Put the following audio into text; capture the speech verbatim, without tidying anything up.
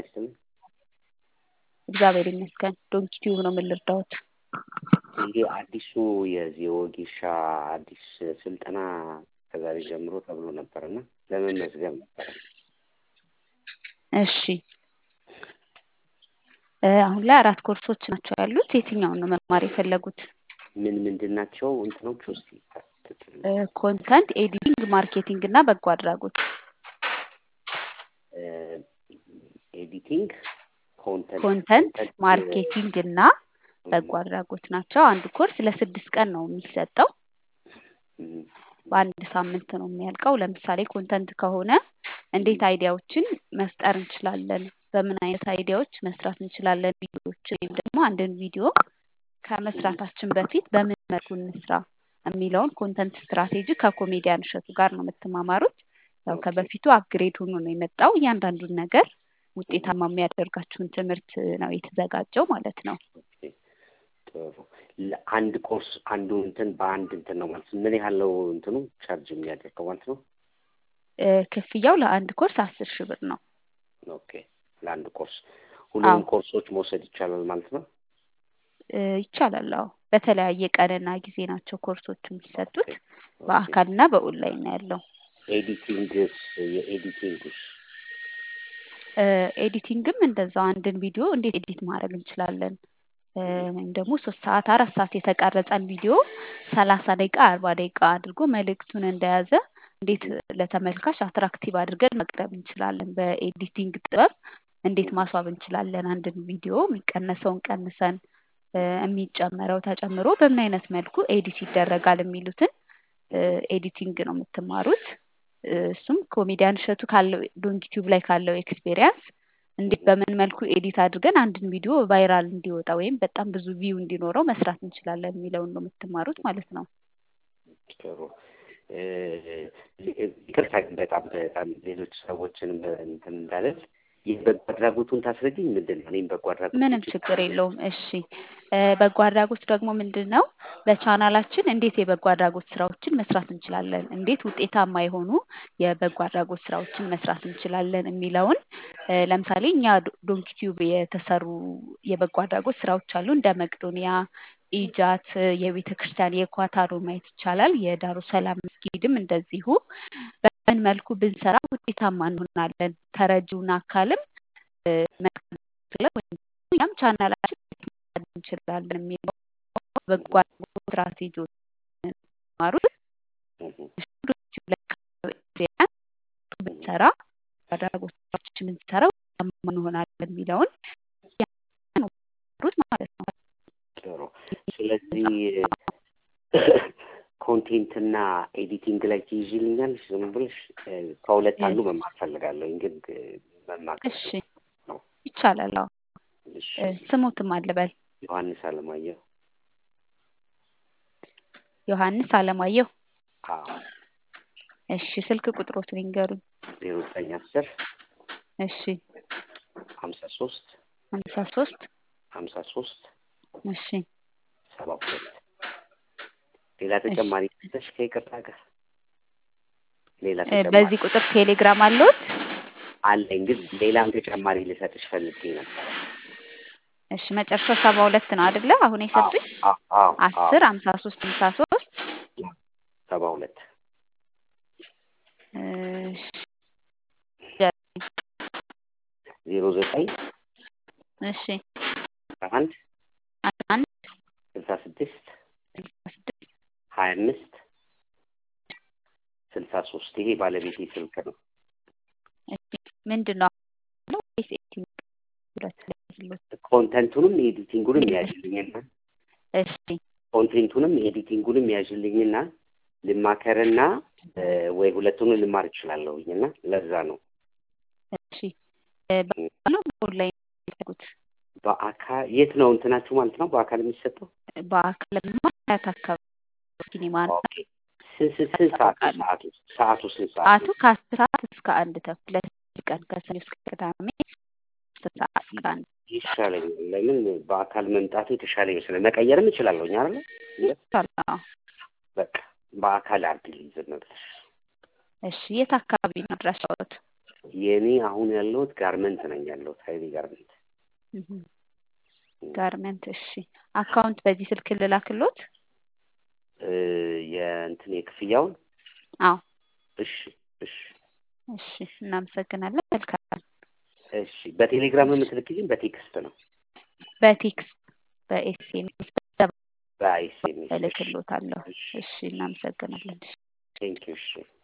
ይስጥልኝ። እግዚአብሔር ይመስገን። ዶንኪ ቲዩብ ነው የምልርዳውት። ይሄ አዲሱ የዚህ ወጌሻ አዲስ ስልጠና ከዛሬ ጀምሮ ተብሎ ነበርና ለመመዝገብ ነበር። እሺ አሁን ላይ አራት ኮርሶች ናቸው ያሉት። የትኛውን ነው መማር የፈለጉት? ምን ምንድናቸው እንትኖቹ? እስቲ ኮንተንት ኤዲቲንግ፣ ማርኬቲንግ እና በጎ አድራጎት። ኤዲቲንግ፣ ኮንተንት ኮንተንት ማርኬቲንግ እና በጎ አድራጎት ናቸው። አንድ ኮርስ ለስድስት ቀን ነው የሚሰጠው። በአንድ ሳምንት ነው የሚያልቀው። ለምሳሌ ኮንተንት ከሆነ እንዴት አይዲያዎችን መፍጠር እንችላለን፣ በምን አይነት አይዲያዎች መስራት እንችላለን ቪዲዮዎችን፣ ወይም ደግሞ አንድን ቪዲዮ ከመስራታችን በፊት በምን መልኩ እንስራ የሚለውን ኮንተንት ስትራቴጂ ከኮሜዲያን እሸቱ ጋር ነው የምትማማሩት። ያው ከበፊቱ አፕግሬድ ሆኖ ነው የመጣው። እያንዳንዱን ነገር ውጤታማ የሚያደርጋችሁን ትምህርት ነው የተዘጋጀው ማለት ነው። አንድ ኮርስ አንዱ እንትን በአንድ እንትን ነው ማለት ምን ያህል ነው እንትኑ ቻርጅ የሚያደርገው ማለት ነው? ክፍያው ለአንድ ኮርስ አስር ሺህ ብር ነው። ኦኬ ለአንድ ኮርስ ሁሉም ኮርሶች መውሰድ ይቻላል ማለት ነው? ይቻላል። አዎ በተለያየ ቀንና ጊዜ ናቸው ኮርሶቹ የሚሰጡት። በአካልና በኦንላይን ነው ያለው። ኤዲቲንግስ የኤዲቲንግስ ኤዲቲንግም እንደዛው አንድን ቪዲዮ እንዴት ኤዲት ማድረግ እንችላለን፣ ወይም ደግሞ ሶስት ሰዓት አራት ሰዓት የተቀረጸን ቪዲዮ ሰላሳ ደቂቃ አርባ ደቂቃ አድርጎ መልእክቱን እንደያዘ እንዴት ለተመልካች አትራክቲቭ አድርገን መቅረብ እንችላለን፣ በኤዲቲንግ ጥበብ እንዴት ማስዋብ እንችላለን፣ አንድን ቪዲዮ የሚቀነሰውን ቀንሰን የሚጨመረው ተጨምሮ በምን አይነት መልኩ ኤዲት ይደረጋል የሚሉትን ኤዲቲንግ ነው የምትማሩት። እሱም ኮሜዲያን እሸቱ ካለው ዶንኪ ቲዩብ ላይ ካለው ኤክስፒሪየንስ እንዴት በምን መልኩ ኤዲት አድርገን አንድን ቪዲዮ ቫይራል እንዲወጣ ወይም በጣም ብዙ ቪው እንዲኖረው መስራት እንችላለን የሚለውን ነው የምትማሩት ማለት ነው። ጥሩ ይቅርታ በጣም በጣም ሌሎች ሰዎችንም እንትን እንዳለል የበጎ አድራጎቱን ታስረጂኝ ምንድን ነው? እኔም በጎ አድራጎት ምንም ችግር የለውም። እሺ በጎ አድራጎት ደግሞ ምንድን ነው? በቻናላችን እንዴት የበጎ አድራጎት ስራዎችን መስራት እንችላለን፣ እንዴት ውጤታማ የሆኑ የበጎ አድራጎት ስራዎችን መስራት እንችላለን የሚለውን ለምሳሌ እኛ ዶንኪ ቲዩብ የተሰሩ የበጎ አድራጎት ስራዎች አሉ። እንደ መቅዶኒያ፣ ኢጃት፣ የቤተ ክርስቲያን የኳታሮ ማየት ይቻላል። የዳሩ ሰላም መስጊድም እንደዚሁ በምን መልኩ ብንሰራ ውጤታማ እንሆናለን፣ ተረጂውን አካልም ወይም ቻናላችን እንችላለን የሚለው በጎ አድራጎት ስትራቴጂዎች ማሩት ብንሰራ አድራጎቶችን ብንሰራ ውጤታማ እንሆናለን የሚለውን ያሉት ማለት ነው። ጥሩ ስለዚህ ኮንቴንት እና ኤዲቲንግ ላይ ትይዥልኛል ዝም ብለሽ ከሁለት አንዱ መማር ፈልጋለሁ ግን መማር እሺ ይቻላል። አዎ ስሙትም አለበል ዮሐንስ አለማየሁ ዮሐንስ አለማየሁ አዎ እሺ ስልክ ቁጥሮትን ይንገሩኝ። ዜሮ ዘጠኝ አስር እሺ ሀምሳ ሶስት ሀምሳ ሶስት ሀምሳ ሶስት እሺ ሰባ ሁለት ሌላ ተጨማሪ ተሽ ከይቅርታ ጋር ሌላ ተጨማሪ በዚህ ቁጥር ቴሌግራም አለዎት? አለኝ ግን ሌላም ተጨማሪ ልሰጥሽ ፈልጌ ነበር። እሺ መጨረሻው ሰባ ሁለት ነው አይደለ? አሁን የሰጡኝ አስር ሀምሳ ሶስት ሀምሳ ሶስት ሰባ ሁለት እሺ ዜሮ ዘጠኝ እሺ አንድ አንድ ስልሳ ስድስት ሀያ አምስት ስልሳ ሶስት ይሄ ባለቤቴ ስልክ ነው። ምንድን ነው ኮንተንቱንም ኤዲቲንጉንም ያዥልኝና እሺ ኮንቴንቱንም ኤዲቲንጉንም ያዥልኝና ልማከርና ወይ ሁለቱንም ልማር እችላለሁኝና ለዛ ነው። እሺ ባለው ኦንላይን ይሰጡት በአካል የት ነው እንትናችሁ ማለት ነው? በአካል የሚሰጠው በአካል ማለት አካባቢ ሲኒማ ነው። ኦኬ ስንት ስንት ሰዓት ሰዓቱ ሰዓቱ ስንት ሰዓት? ሰዓቱ ከአስር ሰዓት እስከ አንድ ተኩል ቀን ከሰኞ እስከ ቅዳሜ ሰዓት አንድ ይሻለኝ። ለምን በአካል መምጣቱ የተሻለ ይመስላል። መቀየርም እችላለሁ አይደል? ይቻላል። በቃ በአካል አድርጊልኝ ዝም ብለሽ። እሺ የት አካባቢ ነው አድራሻዎት? የኔ አሁን ያለሁት ጋርመንት ነኝ ያለሁት ሀይሌ ጋርመንት። እህ ጋርመንት። እሺ አካውንት በዚህ ስልክ ልላክሎት? እ የእንትን የክፍያውን አዎ እሺ እሺ እሺ እናመሰግናለን። መልካም። እሺ በቴሌግራም የምትልክልኝ በቴክስት ነው? በቴክስት በኤስኤምኤስ በኤስኤምኤስ። እልክሎታለሁ። እሺ እናመሰግናለን። ቴንክ ዩ። እሺ